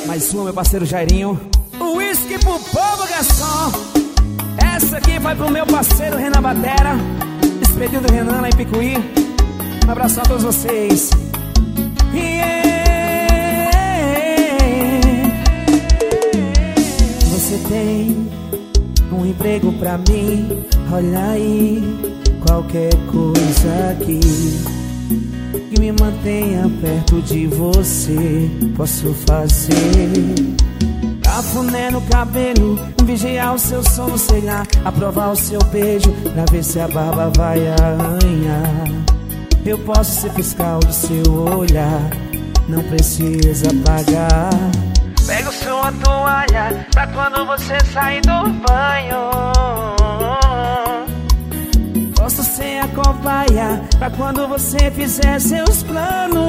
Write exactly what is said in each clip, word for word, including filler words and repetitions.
Mais uma, meu parceiro Jairinho. O uísque pro povo, garçom. Essa aqui vai pro meu parceiro Renan Batera, despedido do Renan lá em Picuí. Um abraço a todos vocês. Yeah. Você tem um emprego pra mim, olha aí, qualquer coisa aqui que me mantenha perto de você, posso fazer. Cafuné no cabelo, vigiar o seu sono, sei lá, aprovar o seu beijo pra ver se a barba vai arranhar. Eu posso ser fiscal do seu olhar, não precisa pagar. Pego sua toalha pra quando você sair do banho. Posso ser a cobaia pra quando você fizer seus planos.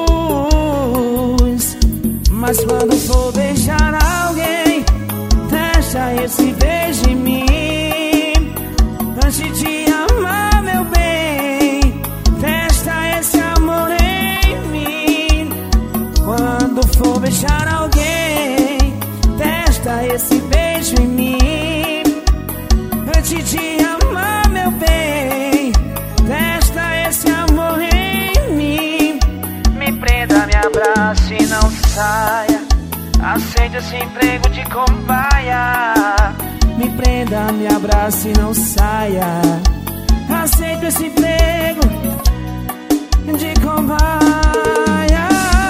Mas quando for beijar alguém, deixa esse beijo em mim. Antes de amar, meu bem, testa esse amor em mim. Quando for beijar alguém, testa esse beijo em mim. Antes de amar, meu bem, testa esse amor em mim. Me prenda, me abrace e não saia. Aceite esse emprego de cobaia. Me prenda, me abrace e não saia. Aceito esse emprego de cobaia.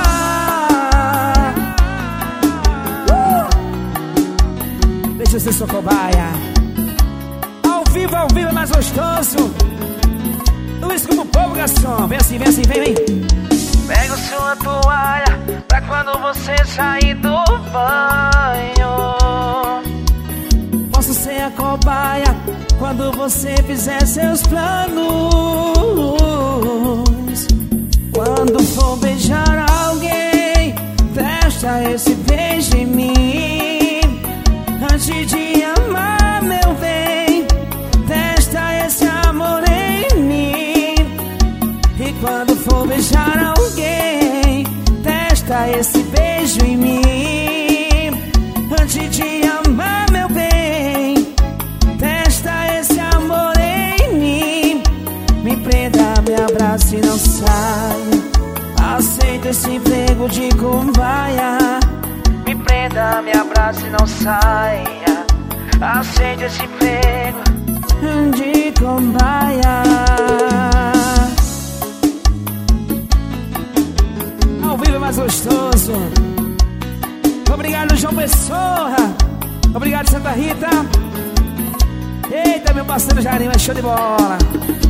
uh! Deixa eu ser sua cobaia. Ao vivo, ao vivo é mais gostoso. Uísque pro povo, garçom. Vem assim, vem assim, vem, vem. Pego sua toalha pra quando você sair do banho. Posso ser a cobaia quando você fizer seus planos. Quando for beijar alguém, testa esse beijo em mim. Antes de amar, meu bem, testa esse amor em mim. E quando for beijar alguém, testa esse beijo em mim. Antes de amar, meu bem, testa esse amor em mim. Me prenda, me abrace e não saia. Aceito esse emprego de cobaia. Me prenda, me abrace e não saia. Aceite esse emprego de cobaia. Ao vivo é mais gostoso. Obrigado, João Pessoa. Obrigado, Santa Rita. Eita, meu parceiro Jairinho, é show de bola.